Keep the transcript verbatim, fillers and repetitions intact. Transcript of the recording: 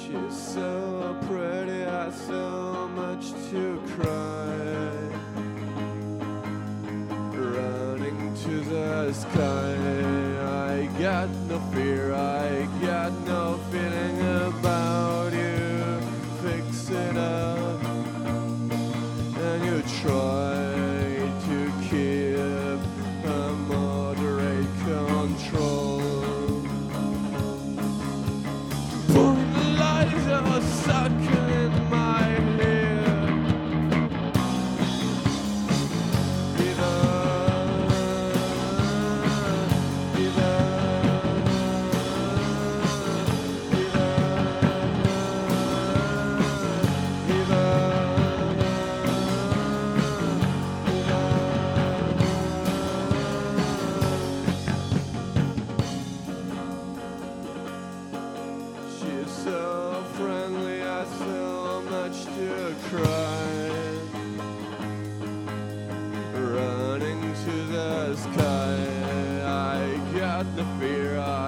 She's so pretty, I so much to cry. Running to the sky, I got no fear, I got no feeling about you. Fix it up, and you try to keep a moderate control. Point the lights are stuck in my head. Either, either, she's so friendly, I so much to cry. Running to the sky, I got the fear, I